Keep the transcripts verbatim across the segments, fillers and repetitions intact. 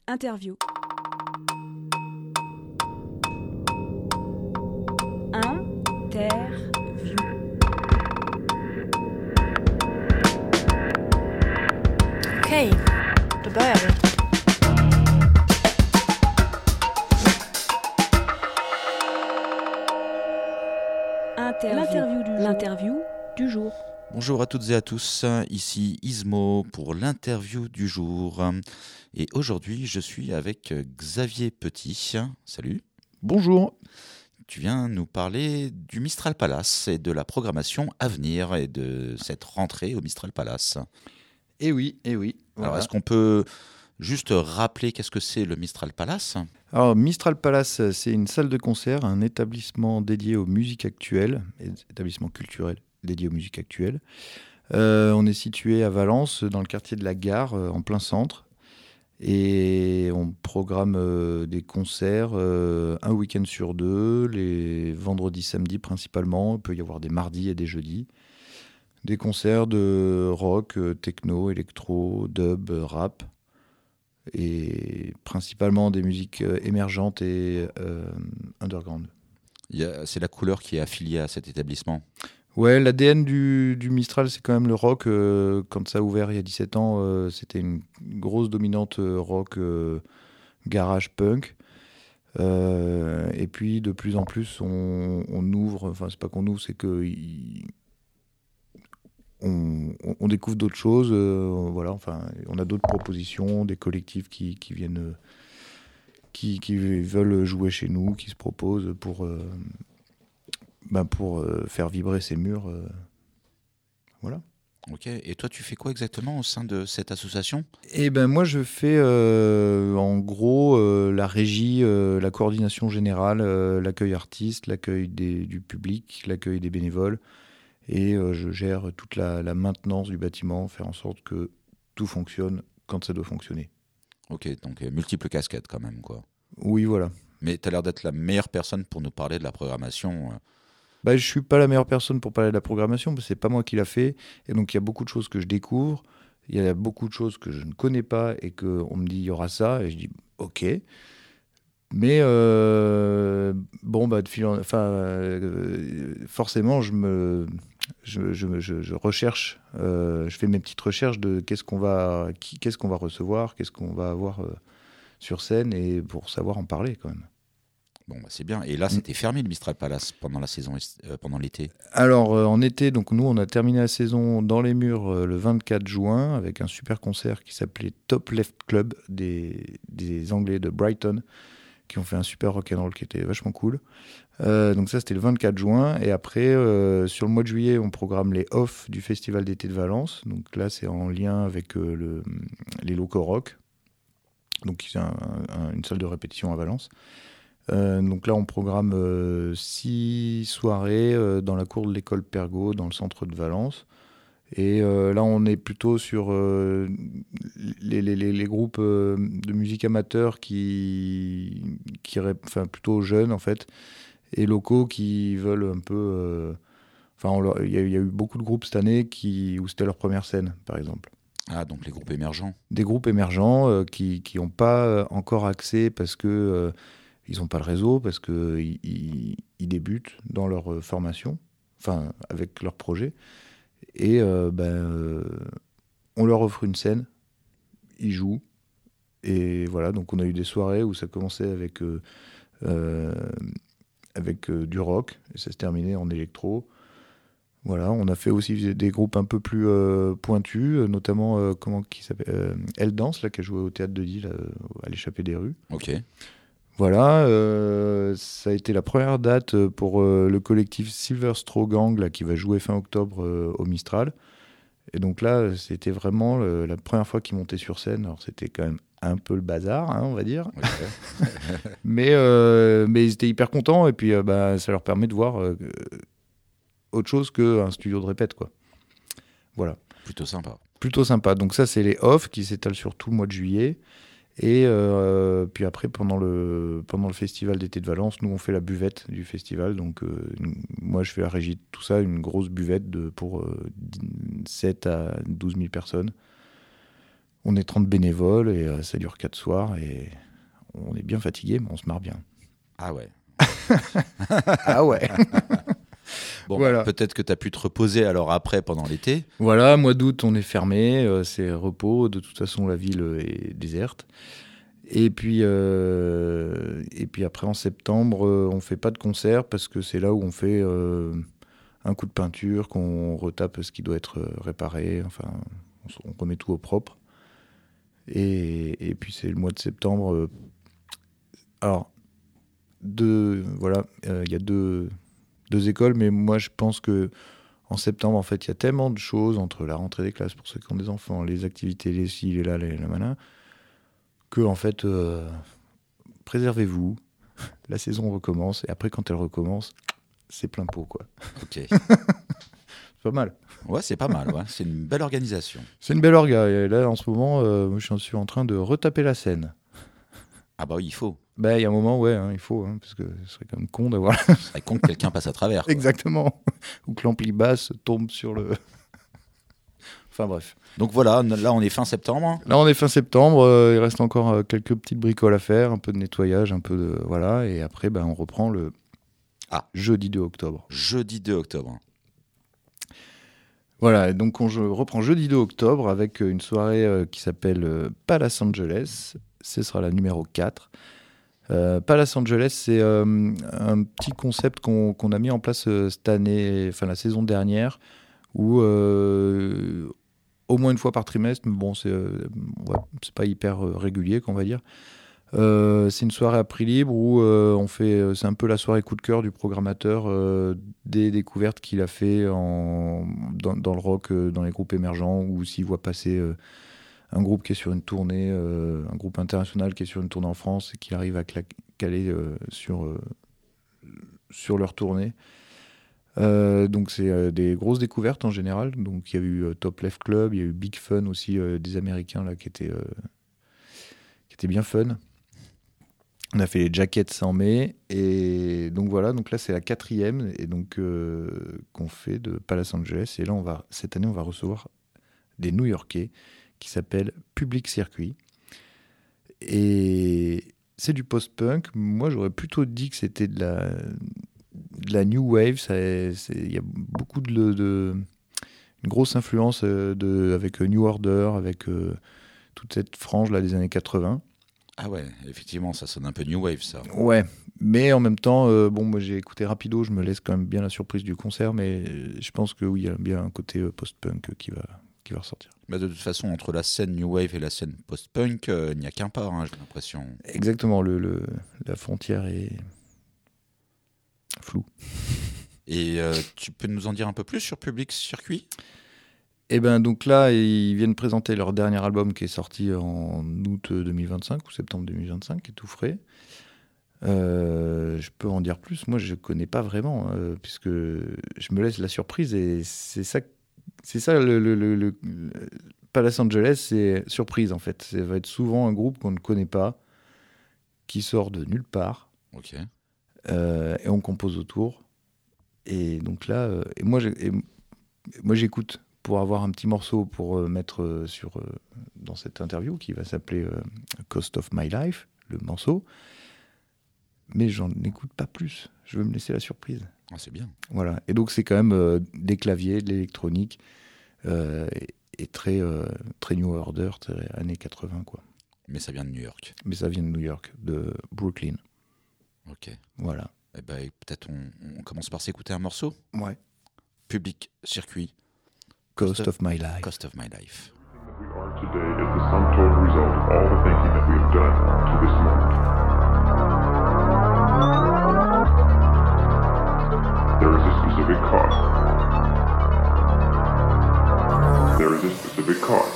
Interview. Interview. Okej, då börjar vi. Interview. L'interview du jour. L'interview du jour. Bonjour à toutes et à tous, ici Ismo pour l'interview du jour. Et aujourd'hui, je suis avec Xavier Petit. Salut. Bonjour. Tu viens nous parler du Mistral Palace et de la programmation à venir et de cette rentrée au Mistral Palace. Eh oui, eh oui. Alors, voilà. est-ce qu'on peut juste rappeler qu'est-ce que c'est le Mistral Palace ? Alors, Mistral Palace, c'est une salle de concert, un établissement dédié aux musiques actuelles, établissement culturel dédié aux musiques actuelles. Euh, on est situé à Valence, dans le quartier de la Gare, euh, en plein centre. Et on programme euh, des concerts euh, un week-end sur deux, les vendredis, samedis principalement. Il peut y avoir des mardis et des jeudis. Des concerts de rock, euh, techno, électro, dub, rap. Et principalement des musiques euh, émergentes et euh, underground. Il y a, c'est la couleur qui est affiliée à cet établissement. Ouais, l'A D N du, du Mistral, c'est quand même le rock. Euh, quand ça a ouvert il y a dix-sept ans, euh, c'était une grosse dominante euh, rock, euh, garage, punk. Euh, et puis, de plus en plus, on, on ouvre, enfin, c'est pas qu'on ouvre, c'est que y, on, on découvre d'autres choses. Euh, voilà, enfin, on a d'autres propositions, des collectifs qui, qui viennent, euh, qui, qui veulent jouer chez nous, qui se proposent pour... Euh, Ben pour euh, faire vibrer ces murs. Euh, voilà. Ok. Et toi, tu fais quoi exactement au sein de cette association ? Et ben moi, je fais euh, en gros euh, la régie, euh, la coordination générale, euh, l'accueil artiste, l'accueil des, du public, l'accueil des bénévoles. Et euh, je gère toute la, la maintenance du bâtiment, faire en sorte que tout fonctionne quand ça doit fonctionner. Ok, donc euh, multiples casquettes quand même, quoi. Oui, voilà. Mais tu as l'air d'être la meilleure personne pour nous parler de la programmation. Bah, je ne suis pas la meilleure personne pour parler de la programmation, parce que ce n'est pas moi qui l'a fait. Et donc, il y a beaucoup de choses que je découvre. Il y a beaucoup de choses que je ne connais pas et qu'on me dit, il y aura ça. Et je dis, OK. Mais, euh, bon, bah, de fil en... enfin, euh, forcément, je, me... je, je, je, je recherche, euh, je fais mes petites recherches de qu'est-ce qu'on va, qui, qu'est-ce qu'on va recevoir, qu'est-ce qu'on va avoir euh, sur scène, et pour savoir en parler quand même. Bon, bah c'est bien. Et là, c'était fermé le Mistral Palace pendant la saison, euh, pendant l'été. Alors, euh, en été, donc nous, on a terminé la saison dans les murs euh, le vingt-quatre juin avec un super concert qui s'appelait Top Left Club des, des Anglais de Brighton qui ont fait un super rock'n'roll qui était vachement cool. Euh, donc ça, c'était le vingt-quatre juin. Et après, euh, sur le mois de juillet, on programme les off du Festival d'été de Valence. Donc là, c'est en lien avec euh, le, les locaux rock. Donc c'est un, un, une salle de répétition à Valence. Euh, donc là, on programme euh, six soirées euh, dans la cour de l'école Pergaud, dans le centre de Valence. Et euh, là, on est plutôt sur euh, les, les, les, les groupes euh, de musique amateurs qui, qui, enfin plutôt jeunes en fait, et locaux qui veulent un peu. Euh, enfin, il y, y a eu beaucoup de groupes cette année qui, où c'était leur première scène, par exemple. Ah, donc les groupes émergents. Des groupes émergents euh, qui qui n'ont pas encore accès parce que euh, ils n'ont pas le réseau, parce qu'ils ils, ils débutent dans leur euh, formation, enfin, avec leur projet. Et euh, ben, euh, on leur offre une scène, ils jouent. Et voilà, donc on a eu des soirées où ça commençait avec, euh, euh, avec euh, du rock, et ça se terminait en électro. Voilà, on a fait aussi des groupes un peu plus euh, pointus, notamment, euh, comment qui s'appelle euh, Elle Danse, là, qui a joué au Théâtre de Lille, euh, à l'Échappée des rues. Ok. Voilà, euh, ça a été la première date pour euh, le collectif Silver Straw Gang là, qui va jouer fin octobre euh, au Mistral. Et donc là, c'était vraiment le, la première fois qu'ils montaient sur scène. Alors c'était quand même un peu le bazar, hein, on va dire. Okay. mais, euh, mais ils étaient hyper contents et puis euh, bah, ça leur permet de voir euh, autre chose qu'un studio de répète, quoi. Voilà. Plutôt sympa. Plutôt sympa. Donc ça, c'est les off qui s'étalent sur tout le mois de juillet. Et euh, puis après, pendant le, pendant le festival d'été de Valence, nous, on fait la buvette du festival. Donc, euh, moi, je fais la régie de tout ça, une grosse buvette de, pour euh, sept à douze mille personnes. On est trente bénévoles et euh, ça dure quatre soirs et on est bien fatigué, mais on se marre bien. Ah ouais. Ah ouais. Bon, voilà. Peut-être que tu as pu te reposer alors après, pendant l'été. Voilà, mois d'août, on est fermé, euh, c'est repos. De toute façon, la ville est déserte. Et puis, euh, et puis après, en septembre, euh, on ne fait pas de concert parce que c'est là où on fait euh, un coup de peinture, qu'on retape ce qui doit être réparé. Enfin, on, on remet tout au propre. Et, et puis, c'est le mois de septembre. Euh, alors, deux, voilà, il euh, y a deux, deux écoles, mais moi, je pense que en septembre, en fait, il y a tellement de choses entre la rentrée des classes pour ceux qui ont des enfants, les activités, les ci, les là, les là, malin, que, en fait, euh, préservez-vous, la saison recommence, et après, quand elle recommence, c'est plein pot, quoi. Ok. C'est pas mal. Ouais, c'est pas mal, ouais. C'est une belle organisation. C'est une belle orga, et là, en ce moment, euh, je suis en train de retaper la scène. Ah bah oui, il faut. Ben, il y a un moment, ouais, hein, il faut, hein, parce que ce serait quand même con d'avoir... C'est con que quelqu'un passe à travers. Quoi. Exactement. Ou que l'ampli basse tombe sur le... Enfin bref. Donc voilà, là on est fin septembre. Là on est fin septembre, euh, il reste encore euh, quelques petites bricoles à faire, un peu de nettoyage, un peu de... Voilà, et après ben, on reprend le ah. jeudi deux octobre. Jeudi deux octobre. Voilà, donc on je reprend jeudi deux octobre avec une soirée euh, qui s'appelle euh, Palace Angeles. Ce sera la numéro quatre. Euh, Palace Angeles, c'est euh, un petit concept qu'on, qu'on a mis en place euh, cette année, enfin la saison dernière, où euh, au moins une fois par trimestre, mais bon, c'est, euh, ouais, c'est pas hyper euh, régulier, qu'on va dire. Euh, c'est une soirée à prix libre où euh, on fait, c'est un peu la soirée coup de cœur du programmateur, euh, des découvertes qu'il a fait en, dans, dans le rock, euh, dans les groupes émergents, ou s'il voit passer euh, un groupe qui est sur une tournée, euh, un groupe international qui est sur une tournée en France et qui arrive à cla- caler euh, sur, euh, sur leur tournée. Euh, donc c'est euh, des grosses découvertes en général. Donc il y a eu euh, Top Left Club, il y a eu Big Fun aussi, euh, des Américains là qui étaient, euh, qui étaient bien fun. On a fait les Jackets en mai et donc voilà. Donc là c'est la quatrième et donc euh, qu'on fait de Palace Angeles. Et là on va cette année on va recevoir des New-Yorkais qui s'appelle Public Circuit. Et c'est du post-punk. Moi, j'aurais plutôt dit que c'était de la, de la new wave. Il y a beaucoup de, de... une grosse influence de, avec New Order, avec euh, toute cette frange là, des années quatre-vingts. Ah ouais, effectivement, ça sonne un peu new wave, ça. Ouais, mais en même temps, euh, bon, moi j'ai écouté rapido, je me laisse quand même bien la surprise du concert, mais je pense que oui, il y a bien un côté euh, post-punk qui va... qui va ressortir. Bah de toute façon, entre la scène New Wave et la scène post-punk, euh, il n'y a qu'un pas, hein, j'ai l'impression. Exactement, le, le, la frontière est floue. Et euh, tu peux nous en dire un peu plus sur Public Circuit ? Et ben donc là, ils viennent présenter leur dernier album qui est sorti en août deux mille vingt-cinq ou septembre deux mille vingt-cinq, qui est tout frais. Euh, je peux en dire plus. Moi, je connais pas vraiment, euh, puisque je me laisse la surprise et c'est ça. C'est ça, le, le, le, le Palace Angeles, c'est surprise en fait. Ça va être souvent un groupe qu'on ne connaît pas, qui sort de nulle part, okay. euh, et on compose autour. Et donc là, euh, et moi, et moi j'écoute pour avoir un petit morceau pour euh, mettre euh, sur, euh, dans cette interview qui va s'appeler euh, Cost of My Life, le morceau. Mais j'en écoute pas plus. Je veux me laisser la surprise. Ah, c'est bien. Voilà. Et donc, c'est quand même euh, des claviers, de l'électronique, euh, et, et très, euh, très New Order, très années quatre-vingts, quoi. Mais ça vient de New York. Mais ça vient de New York, de Brooklyn. Ok. Voilà. Eh ben, peut-être on, on commence par s'écouter un morceau. Ouais. Public Circuit. Cost, Cost of, of My Life. Cost of My Life. We are today is the sum total result of all the thinking that we have done to this moment. There is a specific cost. There is a specific cost.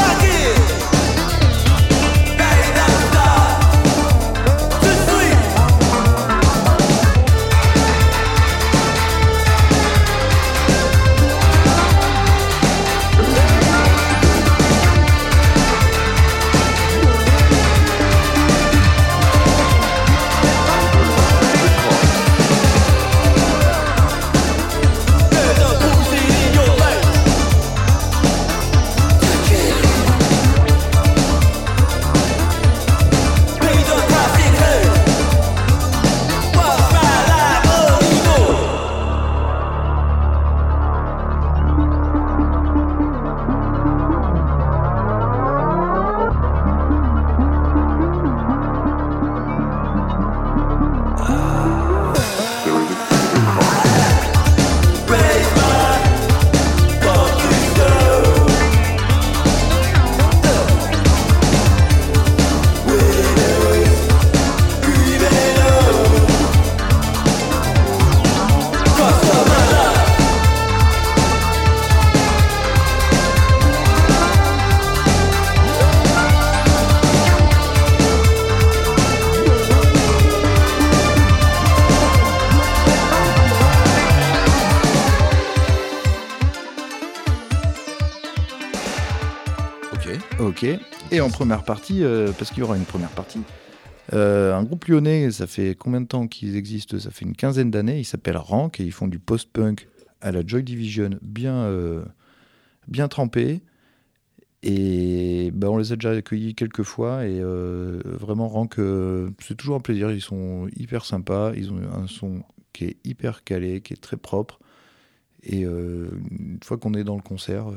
Back it up, stop. Ok. Et en première partie, euh, parce qu'il y aura une première partie, euh, un groupe lyonnais, ça fait combien de temps qu'ils existent? Ça fait une quinzaine d'années. Ils s'appellent Rank et ils font du post-punk à la Joy Division, bien, euh, bien trempé. Et ben, on les a déjà accueillis quelques fois et euh, vraiment Rank, euh, c'est toujours un plaisir. Ils sont hyper sympas. Ils ont un son qui est hyper calé, qui est très propre. Et euh, une fois qu'on est dans le concert, euh,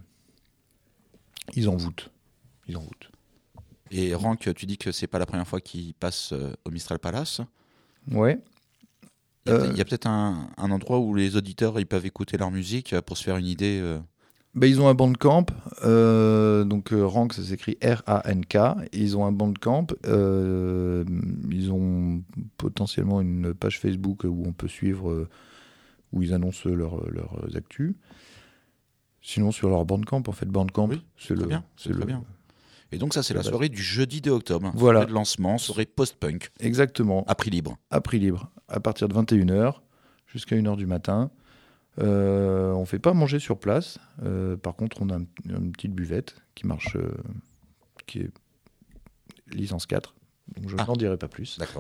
ils envoûtent. Ils envoûtent. Et Rank, tu dis que c'est pas la première fois qu'ils passent euh, au Mistral Palace. Ouais. Il y a, Euh, peut- il y a peut-être un, un endroit où les auditeurs ils peuvent écouter leur musique euh, pour se faire une idée. euh. Ben, ils ont un bandcamp, euh, donc euh, Rank, ça s'écrit R A N K. Ils ont un bandcamp, euh, ils ont potentiellement une page Facebook où on peut suivre, euh, où ils annoncent leurs leur actus. Sinon, sur leur bandcamp, en fait, bandcamp, Oui, c'est très le. bien, c'est très le- bien. Et donc ça, c'est la la base. soirée du jeudi deux octobre. Voilà. Soirée de lancement, soirée post-punk, Exactement, à prix libre. à prix libre, à partir de vingt et une heures jusqu'à une heure du matin. Euh, on ne fait pas manger sur place. Euh, par contre, on a un- une petite buvette qui marche, euh, qui est licence quatre. Donc je Ah. n'en dirai pas plus. D'accord.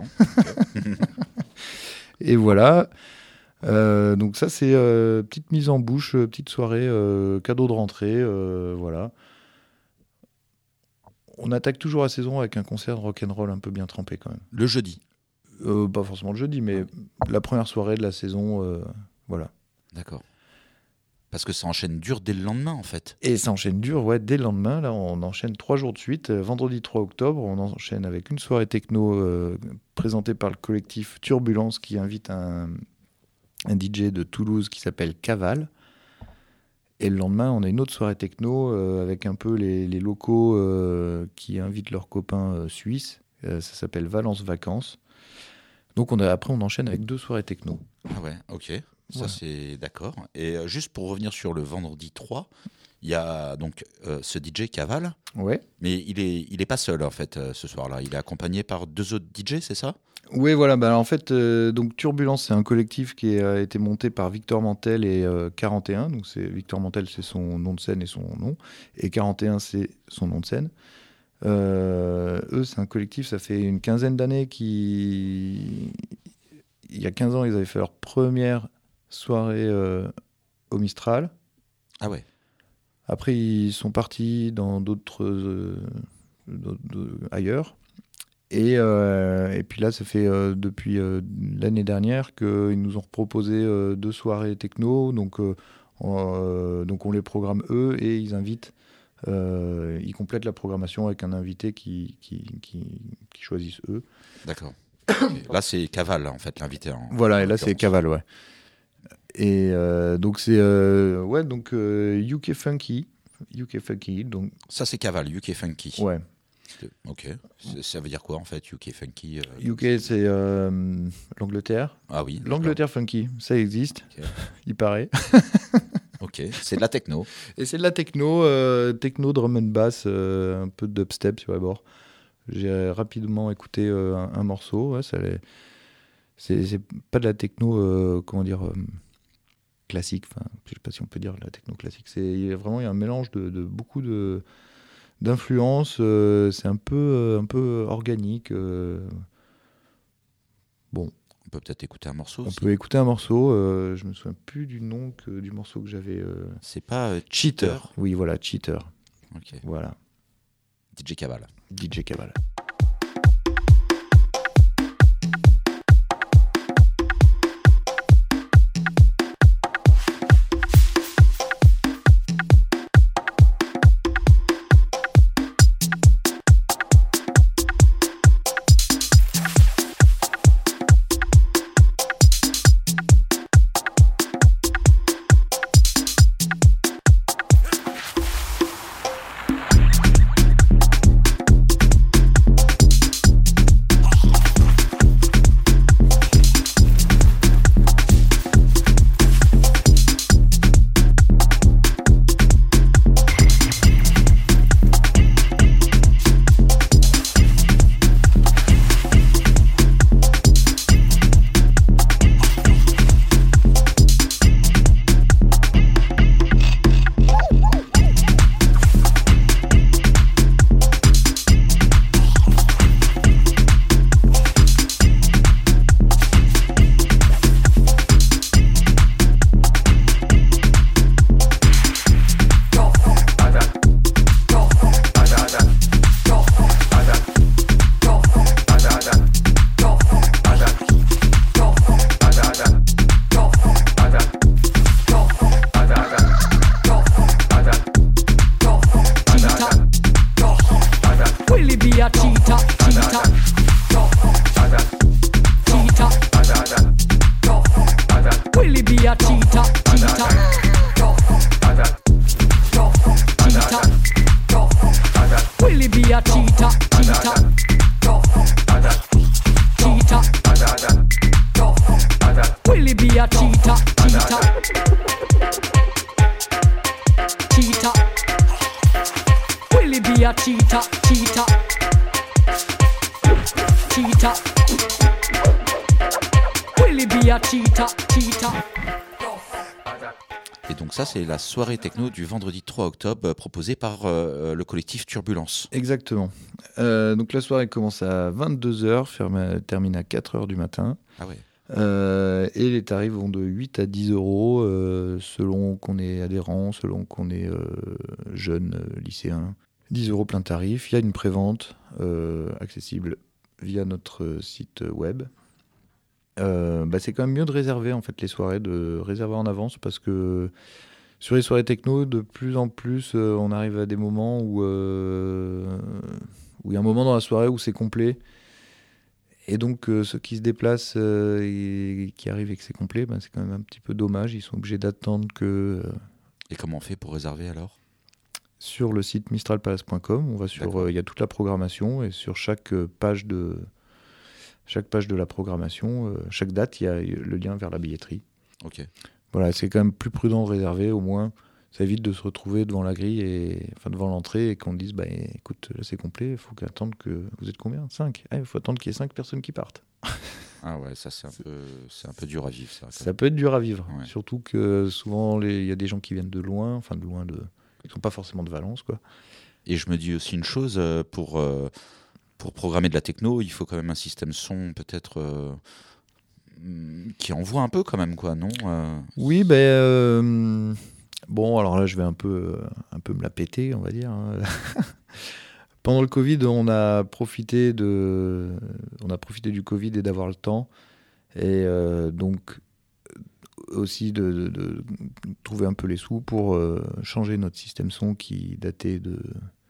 Et voilà. Euh, donc ça, c'est euh, petite mise en bouche, euh, petite soirée, euh, cadeau de rentrée. euh, voilà. On attaque toujours la saison avec un concert de rock'n'roll un peu bien trempé quand même. Le jeudi. Euh, pas forcément le jeudi, mais la première soirée de la saison, euh, voilà. D'accord. Parce que ça enchaîne dur dès le lendemain, en fait. Et ça enchaîne dur, ouais, dès le lendemain. Là, on enchaîne trois jours de suite. Euh, vendredi trois octobre, on enchaîne avec une soirée techno euh, présentée par le collectif Turbulence qui invite un, un D J de Toulouse qui s'appelle Caval. Et le lendemain, on a une autre soirée techno euh, avec un peu les, les locaux euh, qui invitent leurs copains euh, suisses. Euh, ça s'appelle Valence Vacances. Donc on a, après, on enchaîne avec deux soirées techno. Ah ouais, ok. Ça, Voilà. c'est d'accord. Et euh, juste pour revenir sur le vendredi trois, il y a donc euh, ce D J Caval, Ouais. mais il est, il est pas seul, en fait, euh, ce soir-là. Il est accompagné par deux autres D J, c'est ça? Oui, voilà. Bah, en fait, euh, donc Turbulence, c'est un collectif qui a été monté par Victor Mantel et euh, quarante et un. Donc, c'est Victor Mantel, c'est son nom de scène et son nom, et quarante et un, c'est son nom de scène. Euh, eux, c'est un collectif. Ça fait une quinzaine d'années qui, il y a quinze ans, ils avaient fait leur première soirée euh, au Mistral. Ah ouais. Après, ils sont partis dans d'autres, euh, d'autres- d'autres- ailleurs. Et, euh, et puis là, ça fait euh, depuis euh, l'année dernière qu'ils nous ont proposé euh, deux soirées techno. Donc, euh, on, euh, donc on les programme eux et ils invitent, euh, ils complètent la programmation avec un invité qui, qui, qui, qui choisissent eux. D'accord. Ok. Là, c'est Caval, en fait, l'invité. En, Voilà, en et là c'est l'occurrence. Caval, ouais. Et euh, donc c'est euh, ouais, donc euh, U K Funky, U K Funky, donc Ça, c'est Caval, U K Funky. ouais. Ok. C'est- Ça veut dire quoi, en fait, U K Funky? euh, U K c'est euh, l'Angleterre. Ah oui. L'Angleterre funky, ça existe, Ok. il paraît. Ok, c'est de la techno. Et c'est de la techno, euh, techno, drum and bass, euh, un peu de dubstep sur les bords. J'ai rapidement écouté euh, un, un morceau. Ouais, ça allait- c'est, c'est pas de la techno, euh, comment dire, euh, classique. Enfin, je sais pas si on peut dire de la techno classique. C'est il y a vraiment il y a un mélange de, de beaucoup de d'influences. euh, c'est un peu, euh, un peu organique. euh. Bon, On peut peut-être écouter un morceau on aussi. peut écouter un morceau. euh, je me souviens plus du nom que du morceau que j'avais. euh, C'est pas euh, Cheater. Oui, voilà, Cheater. Ok. Voilà, D J Caval. D J Caval. cheetah. Cheetah. Will he be a cheetah? Cheetah. Cheetah. Will he be a cheetah? Cheetah. Cheetah. Will he be a cheetah? Cheetah. Cheetah. Will he be a cheetah? Cheetah. Et donc ça, c'est la soirée techno du vendredi trois octobre, euh, proposée par euh, le collectif Turbulence. Exactement. Euh, donc la soirée commence à vingt-deux heures, ferme, termine à quatre heures du matin. Ah ouais. Euh, et les tarifs vont de huit à dix euros euh, selon qu'on est adhérent, selon qu'on est euh, jeune, euh, lycéen. dix euros plein tarif. Il y a une prévente euh, accessible via notre site web. Euh, bah c'est quand même mieux de réserver en fait les soirées, de réserver en avance, parce que sur les soirées techno, de plus en plus, euh, on arrive à des moments où euh, où il y a un moment dans la soirée où c'est complet, et donc euh, ceux qui se déplacent euh, et qui arrivent et que c'est complet, bah, c'est quand même un petit peu dommage. Ils sont obligés d'attendre que. Euh, et comment on fait pour réserver alors ? Sur le site mistral palace point com, on va sur, il euh, y a toute la programmation, et sur chaque page de Chaque page de la programmation, euh, chaque date, il y a le lien vers la billetterie. Ok. Voilà, c'est quand même plus prudent de réserver, au moins. Ça évite de se retrouver devant la grille, et, enfin devant l'entrée, et qu'on dise bah, écoute, là c'est complet, il faut attendre que. Vous êtes combien ? cinq ? Il faut attendre qu'il y ait cinq personnes qui partent. Ah ouais, ça c'est un, peu, c'est un peu dur à vivre. Ça, ça peut être dur à vivre. Ouais. Surtout que souvent, il y a des gens qui viennent de loin, enfin de loin, de, qui ne sont pas forcément de Valence, quoi. Et je me dis aussi une chose, pour. Euh, Pour programmer de la techno, il faut quand même un système son peut-être euh, qui envoie un peu quand même, quoi, non euh... Oui, ben euh, bon, alors là je vais un peu, un peu me la péter, on va dire. Hein. Pendant le Covid, on a profité de, on a profité du Covid et d'avoir le temps, et euh, donc aussi de, de, de trouver un peu les sous pour euh, changer notre système son qui datait de.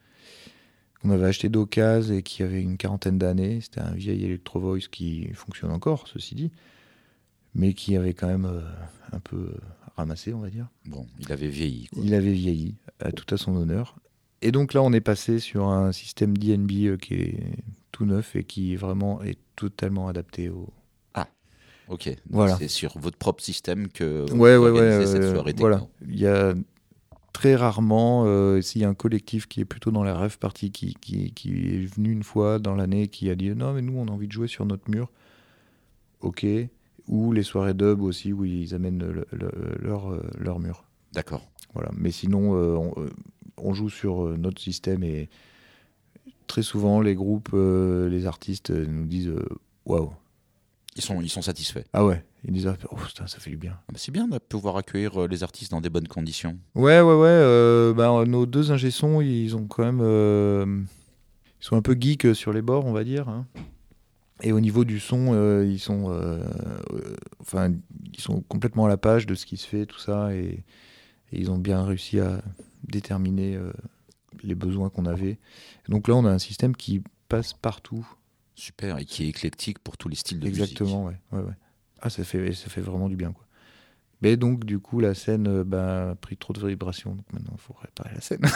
On avait acheté d'occasion et qui avait une quarantaine d'années. C'était un vieil Electro Voice qui fonctionne encore, ceci dit, mais qui avait quand même euh, un peu ramassé, on va dire. Bon, il avait vieilli, quoi. Il avait vieilli, à tout à son honneur. Et donc là, on est passé sur un système D N B euh, qui est tout neuf et qui vraiment est totalement adapté au... Ah, ok. Donc voilà. C'est sur votre propre système que vous ouais, organisez ouais, ouais, cette euh, soirée techno. Voilà. Il y a... Très rarement, euh, s'il y a un collectif qui est plutôt dans la rave party, qui, qui, qui est venu une fois dans l'année, qui a dit non, mais nous on a envie de jouer sur notre mur, ok, ou les soirées dub aussi où ils amènent le, le, leur, leur mur. D'accord. Voilà. Mais sinon, euh, on, on joue sur notre système, et très souvent les groupes, euh, les artistes nous disent waouh. Wow. Ils sont, ils sont satisfaits. Ah ouais, ils disent oh putain, ça fait du bien. Ah bah c'est bien de pouvoir accueillir les artistes dans des bonnes conditions. Ouais, ouais, ouais. Euh, bah, nos deux ingé sons, ils ont quand même, euh, ils sont un peu geeks sur les bords, on va dire. Hein. Et au niveau du son, euh, ils sont, euh, euh, enfin, ils sont complètement à la page de ce qui se fait, tout ça, et, et ils ont bien réussi à déterminer euh, les besoins qu'on avait. Et donc là, on a un système qui passe partout. Super, et qui est éclectique pour tous les styles de Exactement, musique. Exactement, ouais, ouais, ouais. Ah, ça fait, ça fait vraiment du bien, quoi. Mais donc, du coup, la scène euh, bah, a pris trop de vibrations, donc maintenant, il faut réparer la scène.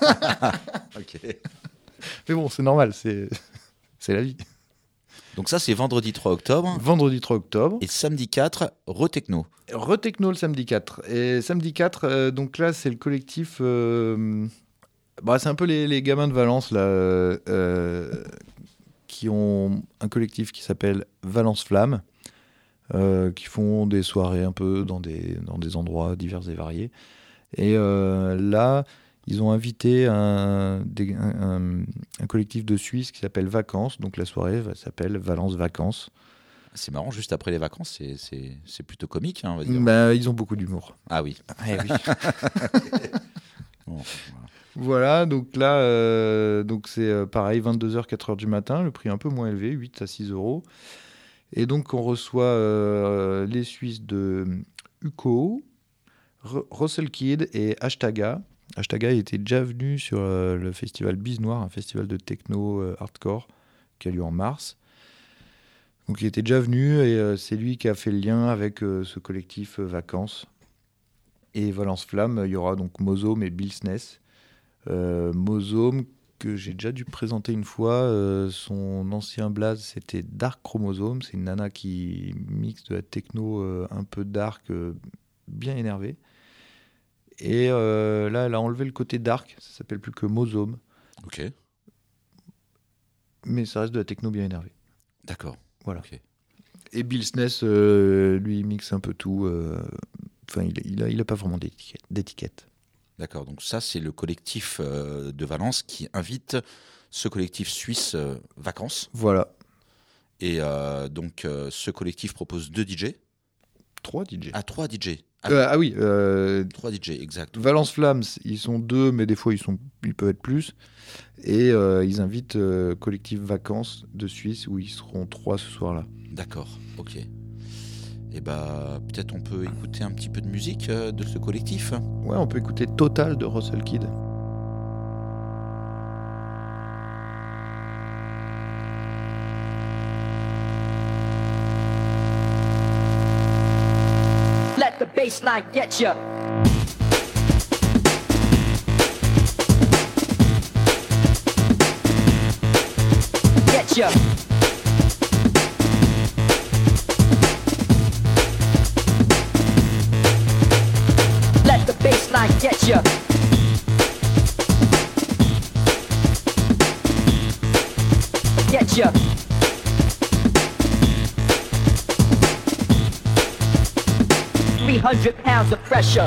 Ok. Mais bon, c'est normal, c'est, c'est la vie. Donc ça, c'est vendredi trois octobre. Vendredi trois octobre. Et samedi quatre, Retechno. Retechno le samedi quatre. Et samedi quatre, euh, donc là, c'est le collectif... Euh, bah, c'est un peu les, les gamins de Valence, là... Euh, qui ont un collectif qui s'appelle Valence Flamme, euh, qui font des soirées un peu dans des, dans des endroits divers et variés. Et euh, là, ils ont invité un, des, un, un collectif de Suisse qui s'appelle Vacances. Donc la soirée va, s'appelle Valence Vacances. C'est marrant, juste après les vacances, c'est, c'est, c'est plutôt comique, hein, on va dire. Bah, ils ont beaucoup d'humour. Ah oui. Eh oui. Bon, voilà. Voilà, donc là, euh, donc c'est euh, pareil, vingt-deux heures, quatre heures du matin, le prix un peu moins élevé, huit à six euros. Et donc on reçoit euh, les Suisses de Uko, R- Russell Kid et Ashtaga. Ashtaga était déjà venu sur euh, le festival Bise Noire, un festival de techno euh, hardcore qui a lieu en mars. Donc il était déjà venu, et euh, c'est lui qui a fait le lien avec euh, ce collectif euh, Vacances. Et Valence Flamme, il y aura donc Mozome et Bill Sness. Euh, Mozome, que j'ai déjà dû présenter une fois, euh, son ancien blaze, c'était Dark Chromosome. C'est une nana qui mixe de la techno euh, un peu dark, euh, bien énervée. Et euh, là, elle a enlevé le côté dark, ça s'appelle plus que Mozome. Ok, Mais ça reste de la techno bien énervée. d'accord. Voilà. Ok. Et Bill Sness, euh, lui, il mixe un peu tout. euh, Enfin, il, il, a, il a pas vraiment d'étiquette. d'étiquette. D'accord, donc ça c'est le collectif euh, de Valence qui invite ce collectif suisse euh, Vacances. Voilà. Et euh, donc euh, ce collectif propose deux D J. Trois D J. Ah, trois D J. Ah, Euh, ah oui, euh, trois D J, exact. Valence Flamme, ils sont deux, mais des fois ils, sont, ils peuvent être plus. Et euh, ils invitent euh, Collectif Vacances de Suisse, où ils seront trois ce soir-là. D'accord, ok. Et bah peut-être on peut écouter un petit peu de musique euh, de ce collectif. Ouais, on peut écouter Total de Russell Kidd. Let the baseline get ya. Get ya. Let the baseline get ya. Get ya. Three hundred pounds of pressure.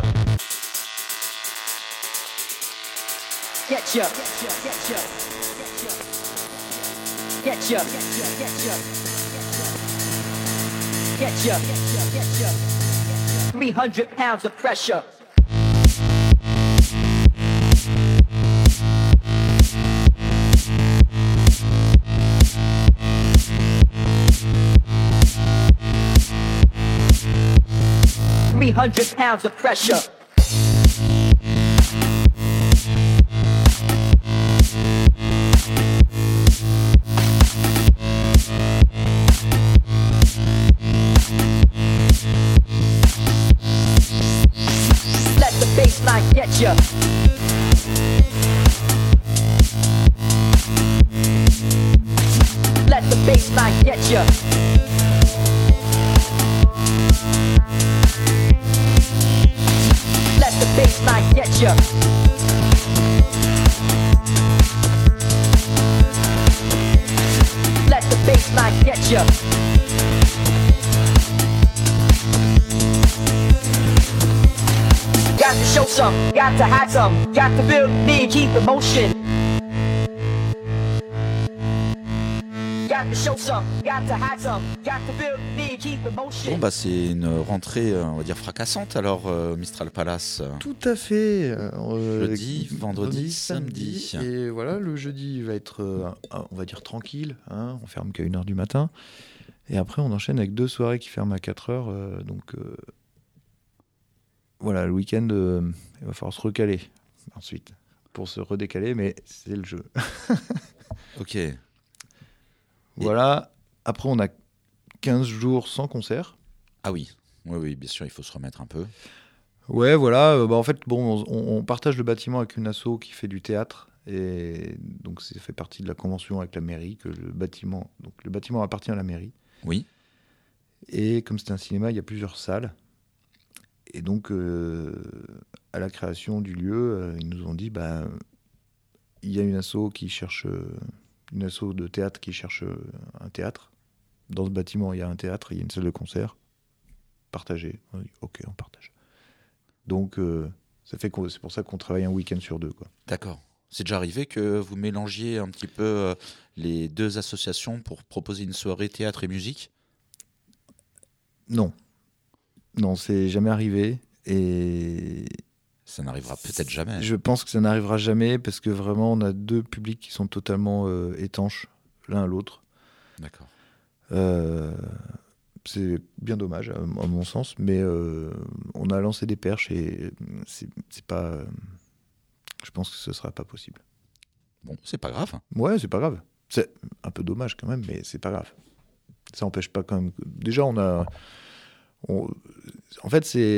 Get ya. Get ya. Get ya. Get ya. Get ya. Three hundred pounds of pressure. Three hundred pounds of pressure. Let the baseline get ya. Let the baseline get ya. Let the baseline get ya. Let the baseline get ya. Got to show some, got to hide some, got to build me, keep the motion. Got to show some, got to hide some, got to build me, keep the motion. Bon bah c'est une rentrée euh, on va dire fracassante alors euh, Mistral Palace. Tout à fait. euh, Jeudi, vendredi, samedi. Et voilà, le jeudi va être, euh, un- on va dire, tranquille. Hein, on ferme qu'à une heure du matin. Et après, on enchaîne avec deux soirées qui ferment à quatre heures. euh, donc, euh, voilà, le week-end, euh, il va falloir se recaler ensuite pour se redécaler, mais c'est le jeu. Ok. Voilà. Après, on a quinze jours sans concert. Ah oui, oui, oui, bien sûr, il faut se remettre un peu. Ouais, voilà. euh, bah, en fait, bon, on, on partage le bâtiment avec une asso qui fait du théâtre. Et donc, ça fait partie de la convention avec la mairie que le bâtiment, donc le bâtiment appartient à la mairie. Oui. Et comme c'est un cinéma, il y a plusieurs salles. Et donc, euh, à la création du lieu, euh, ils nous ont dit, bah, il y a une asso qui cherche, euh, une asso de théâtre qui cherche euh, un théâtre. Dans ce bâtiment, il y a un théâtre, il y a une salle de concert. Partagée. On a dit, ok, on partage. Donc, euh, ça fait qu'on- c'est pour ça qu'on travaille un week-end sur deux, quoi. D'accord. C'est déjà arrivé que vous mélangiez un petit peu euh, les deux associations pour proposer une soirée théâtre et musique? Non. Non, c'est jamais arrivé. Et Ça n'arrivera peut-être jamais. je pense que ça n'arrivera jamais parce que vraiment, on a deux publics qui sont totalement euh, étanches l'un à l'autre. D'accord. Euh, c'est bien dommage, à, à mon sens, mais euh, on a lancé des perches et c'est, c'est pas. euh, je pense que ce sera pas possible. Bon, c'est pas grave. Ouais, c'est pas grave. C'est un peu dommage quand même, mais c'est pas grave. Ça n'empêche pas quand même. que- Déjà, on a. on- En fait, c'est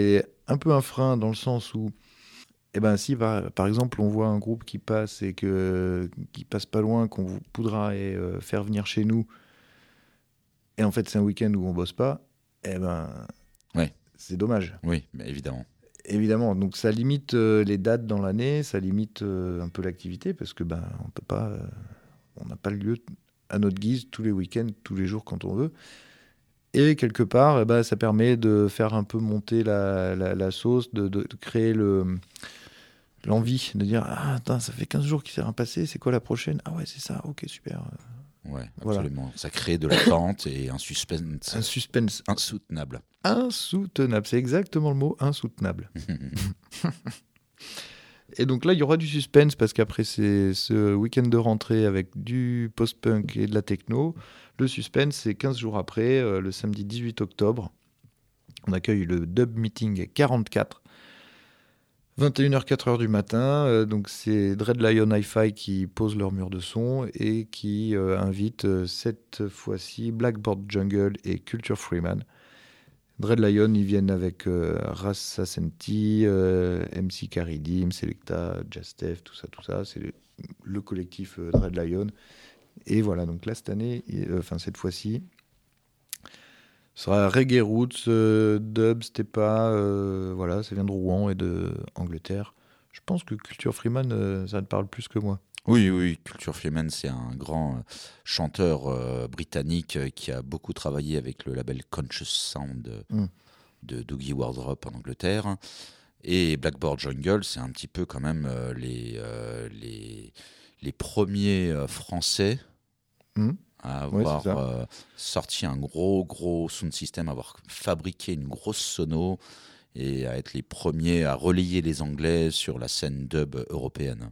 un peu un frein dans le sens où, eh ben, si par, par exemple on voit un groupe qui passe et que, qui passe pas loin, qu'on voudra et, euh, faire venir chez nous, et en fait c'est un week-end où on bosse pas, eh ben, ouais. c'est dommage. Oui, mais évidemment. Évidemment, donc ça limite euh, les dates dans l'année, ça limite euh, un peu l'activité parce que ben on peut pas, euh, on n'a pas le lieu à notre guise tous les week-ends, tous les jours quand on veut. Et quelque part, eh ben, ça permet de faire un peu monter la, la, la sauce, de, de, de créer le, l'envie, de dire ah attends, ça fait quinze jours qu'il s'est rien passé, c'est quoi la prochaine? Ah ouais, c'est ça, ok super. Ouais, Voilà. absolument. Ça crée de l'attente et un suspense Un suspense insoutenable. insoutenable, c'est exactement le mot, insoutenable. Et donc là, il y aura du suspense parce qu'après c'est ce week-end de rentrée avec du post-punk et de la techno. Le suspense, c'est quinze jours après, euh, le samedi dix-huit octobre. On accueille le Dub Meeting quarante-quatre. vingt et une heures, quatre heures du matin. Euh, donc c'est Dread Lion Hi-Fi qui pose leur mur de son et qui euh, invite euh, cette fois-ci Blackboard Jungle et Culture Freeman. Dread Lion, ils viennent avec euh, Ras Sassenti, euh, M C Caridim, Selecta, Jastef, tout ça, tout ça. C'est le, le collectif euh, Dread Lion. Et voilà, donc là, cette année, euh, enfin cette fois-ci, ce sera reggae roots, euh, dub, stepa, euh, voilà, ça vient de Rouen et de Angleterre. Je pense que Culture Freeman, euh, ça te parle plus que moi. Oui, oui, Culture Freeman, c'est un grand euh, chanteur euh, britannique euh, qui a beaucoup travaillé avec le label Conscious Sound euh, Mm. de Dougie Wardrop en Angleterre. Et Blackboard Jungle, c'est un petit peu quand même euh, les, euh, les, les premiers euh, Français Mm. à Ouais, avoir c'est ça. euh, sorti un gros, gros sound system, à avoir fabriqué une grosse sono et à être les premiers à relayer les Anglais sur la scène dub européenne.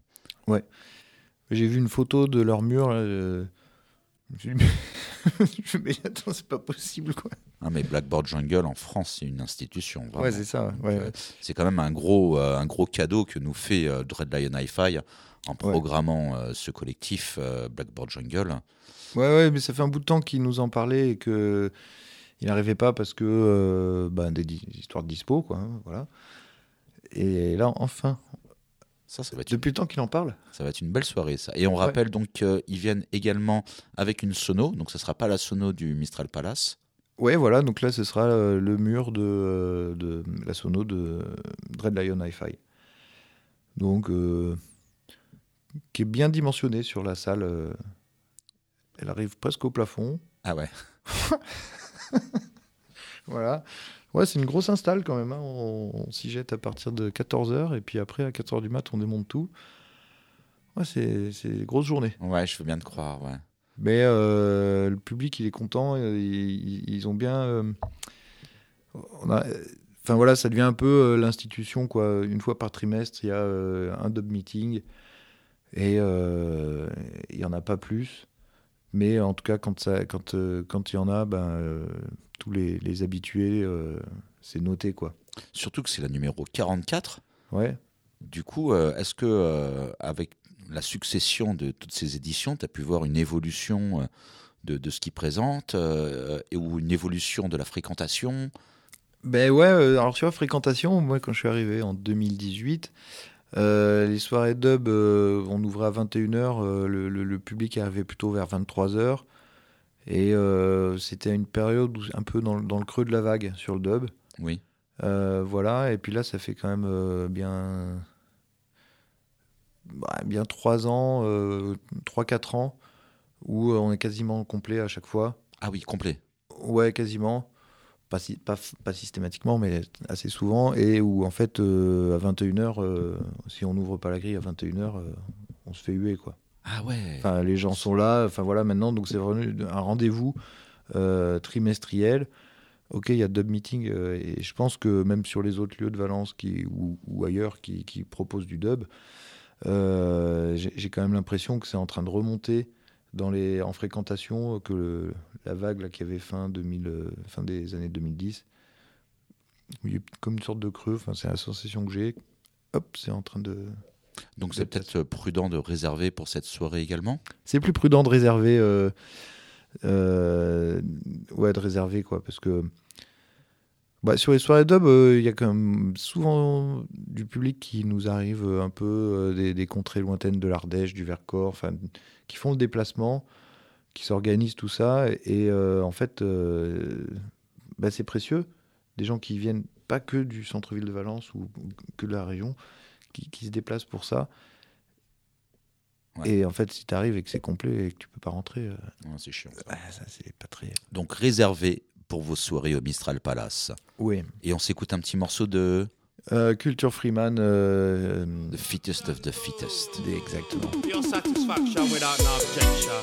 J'ai vu une photo de leur mur. Là, euh, je me suis dit, je me dis, mais attends, c'est pas possible, quoi. Ah, mais Blackboard Jungle en France, c'est une institution. Vraiment. Ouais, c'est ça. Ouais, Euh, ouais. C'est quand même un gros, euh, un gros cadeau que nous fait euh, Dread Lion Hi-Fi en programmant euh, ce collectif euh, Blackboard Jungle. Ouais, ouais, mais ça fait un bout de temps qu'il nous en parlait et que il n'arrivait pas parce que euh, bah, des, di- histoires de dispo, quoi. Hein, voilà. Et là, enfin, Ça, ça va être une, depuis le temps qu'il en parle. ça va être une belle soirée, ça. Et on rappelle donc qu'ils viennent également avec une sono, donc ça ne sera pas la sono du Mistral Palace. Ouais, voilà. Donc là, ce sera euh, le mur de, euh, de la sono de Dread Lion Hi-Fi. Donc, euh, qui est bien dimensionné sur la salle. euh, elle arrive presque au plafond. Ah ouais. Voilà. Ouais, c'est une grosse install quand même. Hein. On, on s'y jette à partir de quatorze heures et puis après, à quatre heures du mat, on démonte tout. Ouais, c'est, c'est une grosse journée. Ouais, je veux bien te croire, ouais. Mais euh, le public, il est content. euh, Ils, ils ont bien. euh, on a, enfin voilà, ça devient un peu euh, l'institution, quoi. Une fois par trimestre, il y a euh, un dub meeting et euh, il n'y en a pas plus. Mais en tout cas, quand ça, quand, euh, quand il y en a, ben, euh, tous les, les habitués, euh, c'est noté, quoi. Surtout que c'est la numéro quarante-quatre. Ouais. Du coup, euh, est-ce que euh, avec la succession de toutes ces éditions, tu as pu voir une évolution euh, de, de ce qu'ils présentent euh, et, ou une évolution de la fréquentation? Ben ouais, euh, alors sur la fréquentation, moi quand je suis arrivé en deux mille dix-huit, euh, les soirées dub, euh, on ouvrait à vingt et une heures, euh, le, le- le public arrivait plutôt vers vingt-trois heures. Et euh, c'était une période où, un peu dans, le- dans le creux de la vague sur le dub. Oui. Euh, voilà, et puis là, ça fait quand même euh, bien, bah, bien trois ans, euh, trois quatre ans, où euh, on est quasiment complet à chaque fois. Ah oui, complet. Ouais, quasiment. Pas, si- pas, f- pas systématiquement, mais assez souvent. Et où, en fait, euh, à vingt et une heures, euh, si on n'ouvre pas la grille à vingt et une heures, euh, on se fait huer, quoi. Ah ouais. Enfin, les gens sont là. Enfin, voilà, maintenant, donc c'est vraiment un rendez-vous euh, trimestriel. Ok, il y a Dub Meeting, euh, et je pense que même sur les autres lieux de Valence qui, ou, ou ailleurs qui, qui proposent du dub, euh, j'ai j'ai quand même l'impression que c'est en train de remonter dans les, en fréquentation, que le- la vague là, qui avait fin, deux mille, euh, fin des années deux mille dix, il y a comme une sorte de creux, enfin, c'est la sensation que j'ai. Hop, c'est en train de... Donc c'est peut-être prudent de réserver pour cette soirée également. C'est plus prudent de réserver, euh, euh, ouais, de réserver quoi, parce que Bah, sur les soirées dub, il euh, y a quand même souvent du public qui nous arrive un peu euh, des, des contrées lointaines de l'Ardèche, du Vercors, enfin, qui font le déplacement, qui s'organisent tout ça. Et euh, en fait, euh, bah, c'est précieux. Des gens qui viennent pas que du centre-ville de Valence ou, ou que de la région, qui, qui se déplacent pour ça. Ouais. Et en fait, si tu arrives et que c'est complet et que tu peux pas rentrer, euh, ouais, c'est chiant. Ça. Bah, ça, c'est pas très... Donc réservé pour vos soirées au Mistral Palace. Oui. Et on s'écoute un petit morceau de... Euh, Culture Freeman. Euh... The fittest of the fittest. Exactement. Your satisfaction without an objection.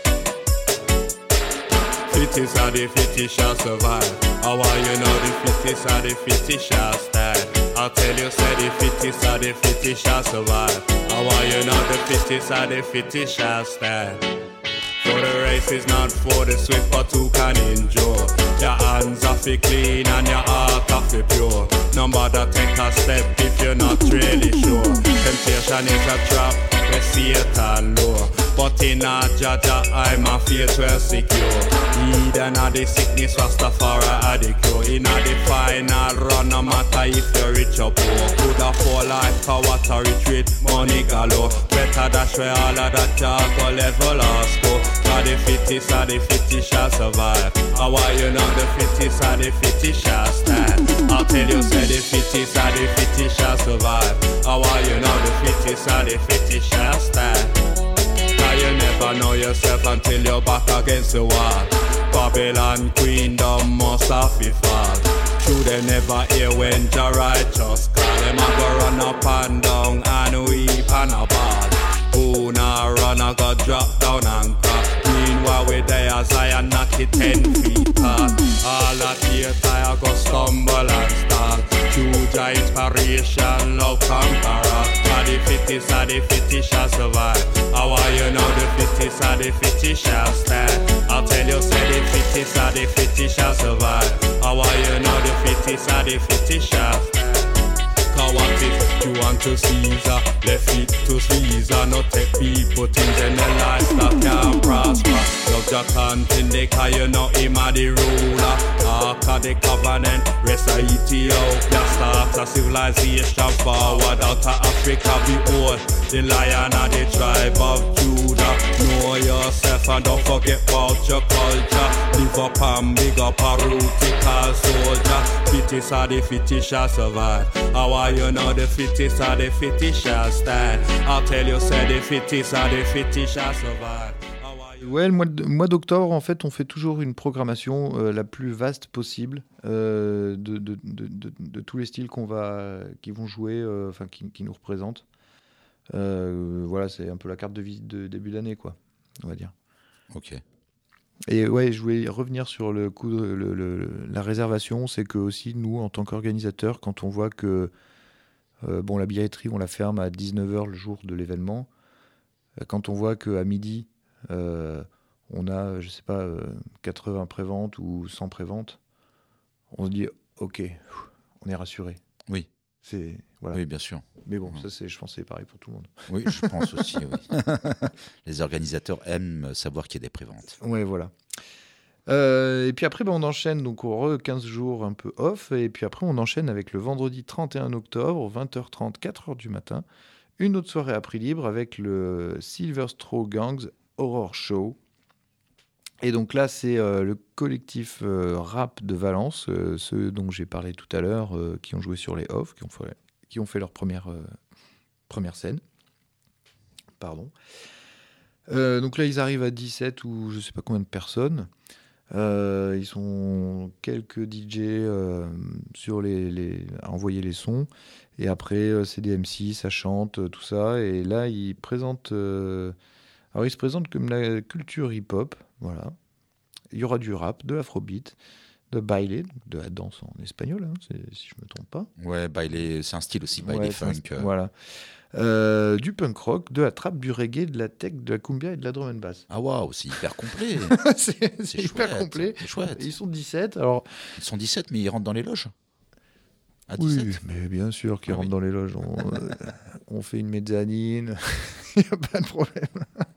Fittest of the fittest shall survive. How are you know the fittest of the fittest shall stand? I'll tell you, say the fittest of the fittest shall survive. How are you know the fittest of the fittest shall stand? For the race is not for the swift, but who can endure. Your hands are fi clean and your heart are fi pure. No matter take a step if you're not really sure. Temptation is a trap, where Satan lure. But in a Jaja, I'm a faith well secure. Eden a the sickness, Rastafari a the cure. In a the final run, no matter if you're rich or poor. Coulda fall like a water retreat, money galore. Better dash where all of that jargo level or score. For the fittest of the fittest shall survive. How are you know the fittest of the fittest shall stand? I'll tell you, say the fittest of the fittest shall survive. How are you know the fittest of the fittest shall stand? Cause you never know yourself until you're back against the wall. Babylon queendom must have to fall. True, they never hear when the righteous call. Them a go run up and down and weep and a ball. Who now run a go drop down and crack. Meanwhile we there as I knock it ten feet tall. All that year I go stumble and stall. True the inspiration, love conqueror. For the fittest of the fittest shall survive. How are you know the fittest of the fittest shall stand? I'll tell you, say the fittest of the fittest shall survive. How are you know the fittest of the fittest shall stand? Cause what if you want to Caesar, left it to Caesar. Not take people things in their life that can't prosper. Love the continent, cause you know him a the ruler. Ark of the covenant, rest of Ethiopia. Start a civilization forward out of Africa. Behold, the lion of the tribe of Judah. Know yourself and don't forget about your culture. Live up and big up a rutical soldier. Fittest of the fittest shall survive. How are you know the fittest of the fittest shall stand? I'll tell you, say the fittest of the fittest shall survive. Ouais, le mois, de, mois d'octobre, en fait, on fait toujours une programmation euh, la plus vaste possible euh, de, de, de, de, de tous les styles qu'on va, qui vont jouer, euh, enfin, qui, qui nous représentent. Euh, voilà, c'est un peu la carte de visite de début d'année, quoi, on va dire. Ok. Et ouais, je voulais revenir sur le coup de le, le, la réservation. C'est que aussi, nous, en tant qu'organisateurs, quand on voit que euh, bon, la billetterie, on la ferme à dix-neuf heures le jour de l'événement, euh, quand on voit qu'à midi, Euh, on a, je sais pas, euh, quatre-vingts préventes ou cent préventes, on se dit, ok, on est rassuré. Oui. C'est, voilà. Oui, bien sûr. Mais bon, mmh. ça, c'est, je pense que c'est pareil pour tout le monde. Oui, je pense aussi, oui. Les organisateurs aiment savoir qu'il y a des préventes. Oui, voilà. Euh, et puis après, ben, on enchaîne, donc on re quinze jours un peu off, et puis après, on enchaîne avec le vendredi trente et un octobre, vingt heures trente, quatre heures du matin, une autre soirée à prix libre avec le Silver Straw Gangs Horror Show. Et donc là, c'est euh, le collectif euh, rap de Valence, euh, ceux dont j'ai parlé tout à l'heure, euh, qui ont joué sur les off, qui ont fait, qui ont fait leur première, euh, première scène. Pardon. Euh, donc là, ils arrivent à dix-sept ou je sais pas combien de personnes. Euh, ils sont quelques D J euh, sur les, les, à envoyer les sons. Et après, euh, c'est des M C, ça chante, tout ça. Et là, ils présentent... Euh, Alors, il se présente comme la culture hip-hop, voilà. Il y aura du rap, de l'afrobeat, de baile, de la danse en espagnol, hein, si je ne me trompe pas. Ouais, baile, c'est un style aussi, baile ouais, funk. Un, voilà. Euh, du punk rock, de la trap, du reggae, de la tech, de la cumbia et de la drum and bass. Ah waouh, c'est hyper complet. c'est c'est, c'est hyper chouette, complet. C'est chouette. Ils sont dix-sept. Alors... Ils sont dix-sept, mais ils rentrent dans les loges. À dix-sept. Oui, mais bien sûr qu'ils ah, rentrent oui. dans les loges. On, euh, on fait une mezzanine. Il n'y a pas de problème.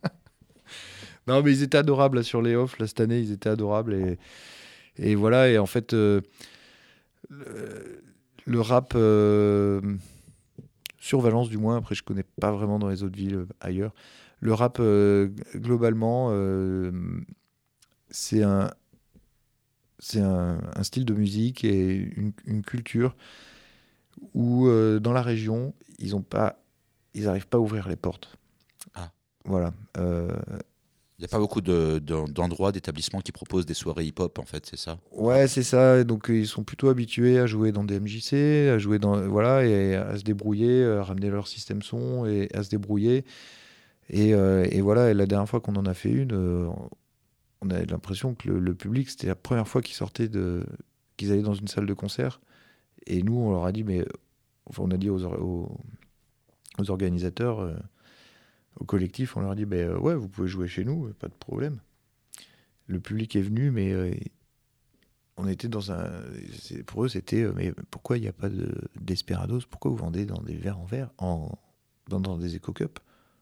Non, mais ils étaient adorables là, sur les off. Là, cette année, ils étaient adorables. Et, et voilà. Et en fait, euh, le, le rap euh, sur Valence, du moins. Après, je connais pas vraiment dans les autres villes euh, ailleurs. Le rap, euh, globalement, euh, c'est un, c'est un, un style de musique et une, une culture où, euh, dans la région, ils ont pas, ils n'arrivent pas à ouvrir les portes. Ah. Voilà. Euh, Il n'y a pas beaucoup de, de- d'endroits, d'établissements qui proposent des soirées hip-hop, en fait, c'est ça? Ouais, c'est ça. Donc, euh, ils sont plutôt habitués à jouer dans des M J C, à jouer dans, voilà, et à se débrouiller, à ramener leur système son et à se débrouiller. Et, euh, et voilà. Et la dernière fois qu'on en a fait une, euh, on avait l'impression que le, le public, c'était la première fois qu'ils sortaient de, qu'ils allaient dans une salle de concert. Et nous, on leur a dit, mais, enfin, on a dit aux, or- aux, aux organisateurs, euh, au collectif, on leur a dit, ben euh, ouais, vous pouvez jouer chez nous, pas de problème. Le public est venu, mais euh, on était dans un. c'est- Pour eux, c'était. euh, mais pourquoi il n'y a pas de, d'Esperados? Pourquoi vous vendez dans des verres en verre, en, dans, dans des éco-cups?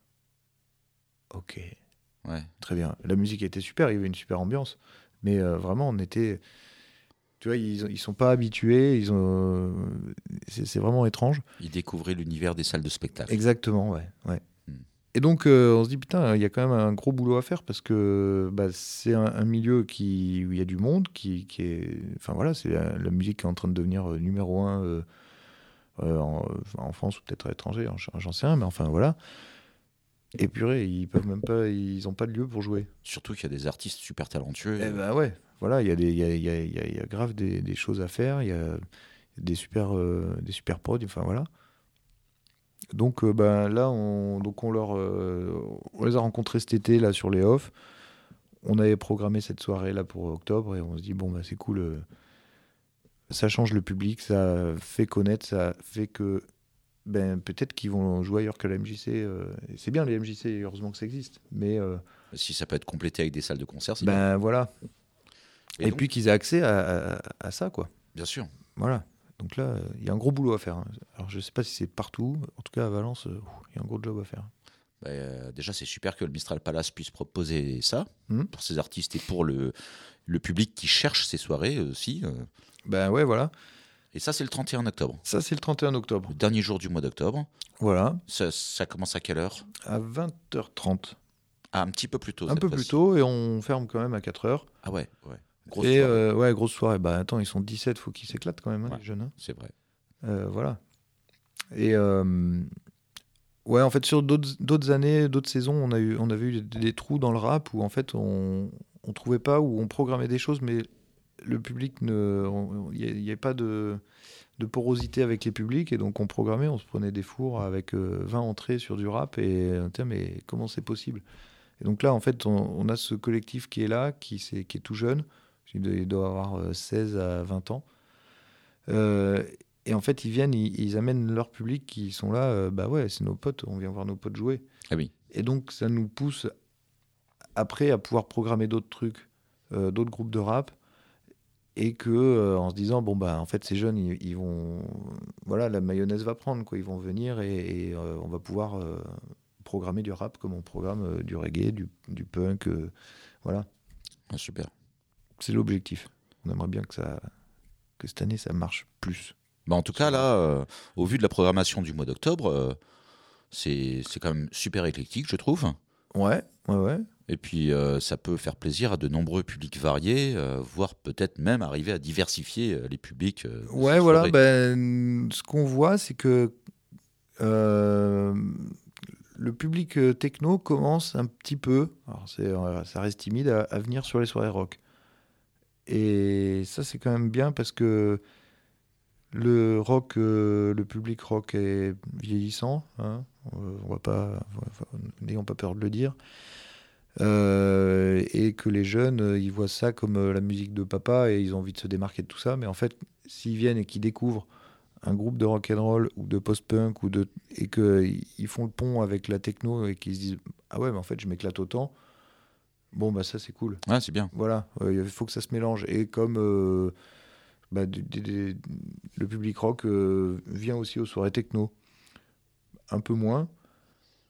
Ok, Ouais. très bien. La musique était super, il y avait une super ambiance. Mais euh, vraiment, on était. Tu vois, ils, ils sont pas habitués, ils ont, c'est, c'est vraiment étrange. Ils découvraient l'univers des salles de spectacle. Exactement, ouais. ouais. Hmm. Et donc, euh, on se dit, putain, il y a quand même un gros boulot à faire parce que bah, c'est un, un milieu qui, où il y a du monde, qui, qui est. Enfin voilà, c'est la, la musique qui est en train de devenir euh, numéro un euh, euh, en, en France ou peut-être à l'étranger, j'en, j'en sais rien, mais enfin voilà. Et purée, ils peuvent même pas, ils ont pas de lieu pour jouer. Surtout qu'il y a des artistes super talentueux. Eh ben ouais, voilà, il y a des, il y a, il y a, il y a- il y a grave des, des choses à faire, il y a des super, euh, des super prods, enfin voilà. Donc euh, ben là, on, donc on leur, euh, on les a rencontrés cet été là sur les off. On avait programmé cette soirée là pour octobre et on se dit bon bah c'est cool, euh, ça change le public, ça fait connaître, ça fait que ben peut-être qu'ils vont jouer ailleurs que la M J C. euh, et c'est bien les M J C, heureusement que ça existe, mais euh, Si ça peut être complété avec des salles de concert, c'est bien. ben voilà. Et Et, donc- puis qu'ils aient accès à, à- à ça quoi. Bien sûr. Voilà. Donc là, euh, il y a un gros boulot à faire. hein. Alors je sais pas si c'est partout, en tout cas à Valence, euh, il y a un gros job à faire. Bah, euh, déjà, c'est super que le Mistral Palace puisse proposer ça Mhm. pour ses artistes et pour le, le public qui cherche ces soirées aussi. euh. Ben ouais, voilà. Et ça, c'est le trente et un octobre. Ça c'est le trente et un octobre. Le dernier jour du mois d'octobre. Voilà. Ça, ça commence à quelle heure? À vingt heures trente. Ah, un petit peu plus tôt. Un cette peu fois-ci. plus tôt et on ferme quand même à quatre heures. Ah ouais, ouais. Grosse et soirée, euh, ouais, grosse soirée. Bah attends, ils sont dix-sept, faut qu'ils s'éclatent quand même, hein, Ouais. les jeunes. hein. c'est vrai. Euh, voilà. Et euh, ouais, en fait, sur d'autres d'autres années, d'autres saisons, on, a eu, on avait eu des, des trous dans le rap où en fait on, on trouvait pas, où on programmait des choses, mais le public ne. Il n'y avait pas de, de porosité avec les publics et donc on programmait, on se prenait des fours avec euh, vingt entrées sur du rap et euh, tiens, mais comment c'est possible? Et donc là, en fait, on, on a ce collectif qui est là, qui, c'est, qui est tout jeune. Il doit, il doit avoir euh, seize à vingt ans. Euh, et en fait, ils viennent, ils, ils amènent leur public qui sont là. euh, bah ouais, c'est nos potes, on vient voir nos potes jouer. Ah oui. Et donc, ça nous pousse après à pouvoir programmer d'autres trucs, euh, d'autres groupes de rap. Et que, euh, en se disant, bon, bah, en fait, ces jeunes, ils, ils vont. Voilà, la mayonnaise va prendre, quoi. Ils vont venir et, et, euh, on va pouvoir euh, programmer du rap comme on programme euh, du reggae, du, du punk. euh, voilà. Ah, super. C'est l'objectif. On aimerait bien que, ça, que cette année, ça marche plus. Bah, en tout cas, là, euh, au vu de la programmation du mois d'octobre, euh, c'est, c'est quand même super éclectique, je trouve. Ouais, ouais, ouais. Et puis, euh, ça peut faire plaisir à de nombreux publics variés, euh, voire peut-être même arriver à diversifier euh, les publics. euh, de Ouais, ces voilà. soirées. Ben, ce qu'on voit, c'est que euh, le public euh, techno commence un petit peu, alors c'est, euh, ça reste timide, à, à venir sur les soirées rock. Et ça, c'est quand même bien parce que le rock, euh, le public rock est vieillissant. Hein, euh, on va pas, enfin, n'ayons pas peur de le dire. Euh, et que les jeunes, euh, ils voient ça comme euh, la musique de papa et ils ont envie de se démarquer de tout ça. Mais en fait, s'ils viennent et qu'ils découvrent un groupe de rock and roll ou de post-punk ou de et qu'ils font le pont avec la techno et qu'ils se disent ah ouais mais en fait je m'éclate autant, bon bah ça c'est cool. Ouais, c'est bien. Voilà, euh, il faut que ça se mélange. Et comme euh, bah, des- des- des- le public rock euh, vient aussi aux soirées techno, un peu moins.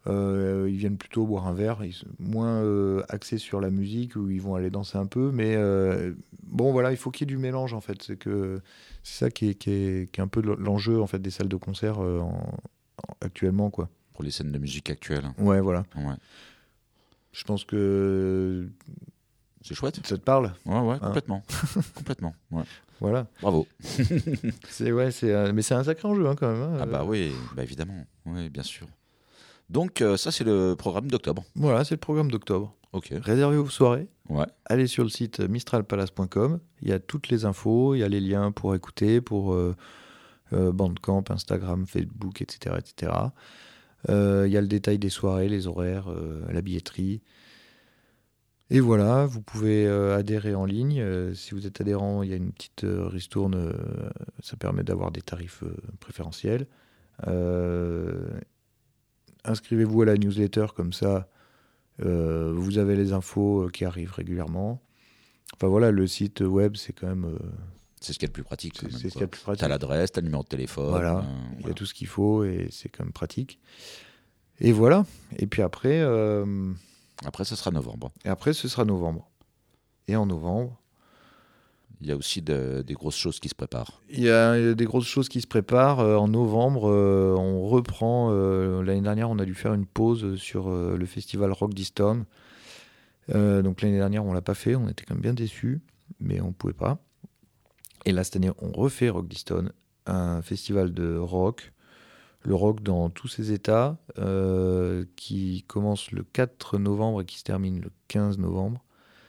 Euh, ils viennent plutôt boire un verre, ils sont moins euh, axés sur la musique où ils vont aller danser un peu. Mais euh, bon, voilà, il faut qu'il y ait du mélange en fait. C'est que c'est ça qui est, qui est, qui est un peu l'enjeu en fait des salles de concert euh, en, en, actuellement, quoi. Pour les scènes de musique actuelles. Ouais, voilà. Ouais. Je pense que c'est chouette. Ça te parle ? Ouais, ouais, hein complètement, complètement. Ouais. Voilà. Bravo. c'est ouais, c'est euh, mais c'est un sacré enjeu hein, quand même. Hein, ah bah oui, bah évidemment, oui, bien sûr. Donc euh, ça c'est le programme d'octobre. Voilà, c'est le programme d'octobre. Ok. Réservez vos soirées. Ouais. Allez sur le site mistral palace point com. Il y a toutes les infos, il y a les liens pour écouter, pour euh, euh, Bandcamp, Instagram, Facebook, et cetera, et cetera. Euh, il y a le détail des soirées, les horaires, euh, la billetterie. Et voilà, vous pouvez euh, adhérer en ligne. Euh, si vous êtes adhérent, il y a une petite euh, ristourne. Euh, ça permet d'avoir des tarifs euh, préférentiels. Euh, inscrivez-vous à la newsletter, comme ça, euh, vous avez les infos qui arrivent régulièrement. Enfin voilà, le site web, c'est quand même... Euh, c'est ce qui est le plus pratique. C'est, même, c'est ce qui est le plus pratique. T'as l'adresse, t'as le numéro de téléphone. Voilà, euh, il voilà. y a tout ce qu'il faut et c'est quand même pratique. Et voilà. Et puis après... Euh, après, ce sera novembre. Et après, ce sera novembre. Et en novembre... Il y a aussi de, des grosses choses qui se préparent. Il y a des grosses choses qui se préparent. Euh, en novembre, euh, on reprend... Euh, l'année dernière, on a dû faire une pause sur euh, le festival Rock Distorm. Euh, donc l'année dernière, on ne l'a pas fait. On était quand même bien déçus, mais on ne pouvait pas. Et là, cette année, on refait Rock Distorm, un festival de rock. Le rock dans tous ses états, euh, qui commence le quatre novembre et qui se termine le quinze novembre.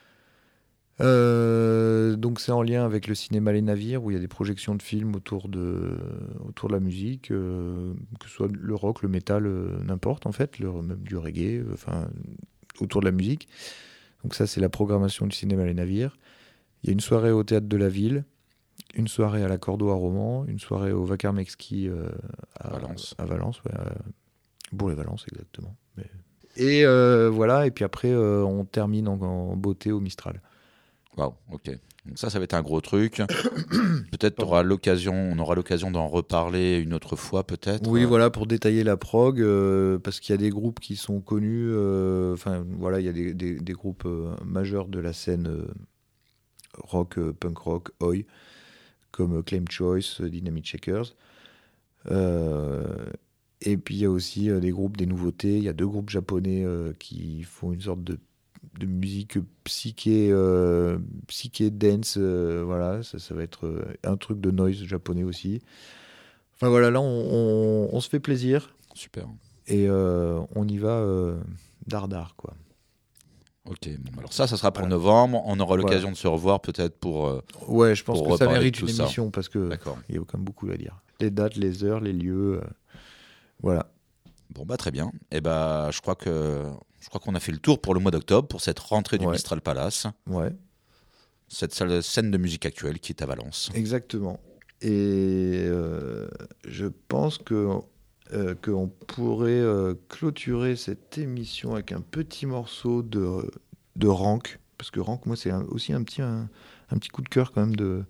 Euh, donc c'est en lien avec le cinéma Les Navires, où il y a des projections de films autour de, autour de la musique, euh, que ce soit le rock, le métal, euh, n'importe en fait, le, même du reggae, euh, enfin autour de la musique. Donc ça c'est la programmation du cinéma Les Navires. Il y a une soirée au Théâtre de la Ville, une soirée à la Cordo à Romans, une soirée au Vacarme Exquis euh, à Valence, à Valence, ouais, à Bourg-les-Valence exactement. Mais... Et euh, voilà, et puis après euh, on termine en, en beauté au Mistral. Waouh, ok. Donc ça, ça va être un gros truc. Peut-être aura l'occasion, on aura l'occasion d'en reparler une autre fois, peut-être. Oui, voilà, pour détailler la prog, euh, parce qu'il y a des groupes qui sont connus. Enfin, euh, voilà, il y a des, des, des groupes euh, majeurs de la scène euh, rock, euh, punk rock, oi, comme Claim Choice, Dynamite Shakers. Euh, et puis il y a aussi euh, des groupes, des nouveautés. Il y a deux groupes japonais euh, qui font une sorte de de musique psyché, euh, psyché dance, euh, voilà, ça, ça va être euh, un truc de noise japonais aussi. Enfin voilà, là on, on, on se fait plaisir. Super. Et euh, on y va euh, dardard, quoi. Ok, bon, alors ça, ça sera pour voilà. novembre. On aura l'occasion voilà. de se revoir peut-être pour. Euh, ouais, je pense que ça mérite une ça. émission parce que il y a quand même beaucoup à dire. Les dates, les heures, les lieux, euh, voilà. Bon bah très bien. Et bah je crois que. Je crois qu'on a fait le tour pour le mois d'octobre, pour cette rentrée du ouais. Mistral Palace. Ouais. Cette salle, scène de musique actuelle qui est à Valence. Exactement. Et euh, je pense que, euh, qu'on pourrait euh, clôturer cette émission avec un petit morceau de, de Rank. Parce que Rank, moi, c'est un, aussi un petit, un, un petit coup de cœur quand même. De...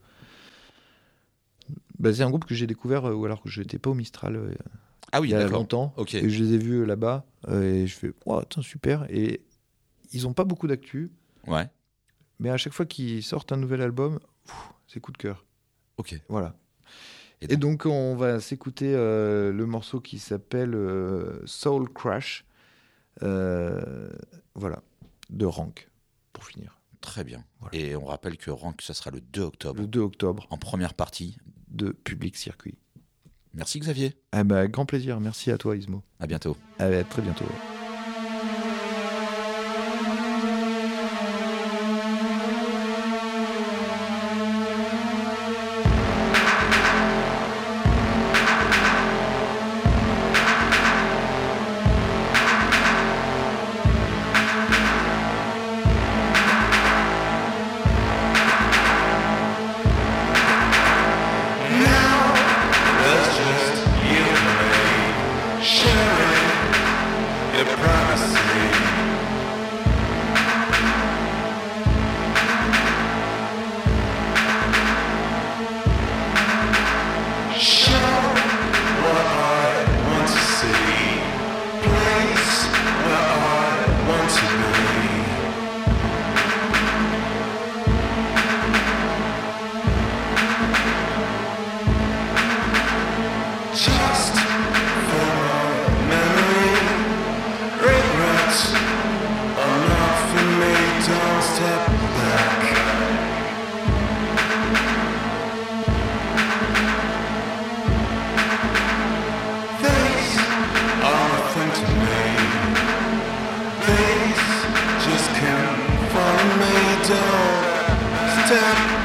Bah, c'est un groupe que j'ai découvert, euh, ou alors que je n'étais pas au Mistral. Euh, Ah oui, il y a d'accord. longtemps, okay. et je les ai vus là-bas, euh, et je fais wow, « super !» Et ils n'ont pas beaucoup d'actu, ouais. mais à chaque fois qu'ils sortent un nouvel album, pff, c'est coup de cœur. Ok. Voilà. Et donc, et donc on va s'écouter euh, le morceau qui s'appelle euh, Soul Crash, euh, voilà, de Rank, pour finir. Très bien. Voilà. Et on rappelle que Rank, ça sera le deux octobre. Le deux octobre. En première partie. De Public Circuit. Merci Xavier. Ah bah, grand plaisir, merci à toi Ismo. À bientôt. À, à très bientôt. Sharing your down. Step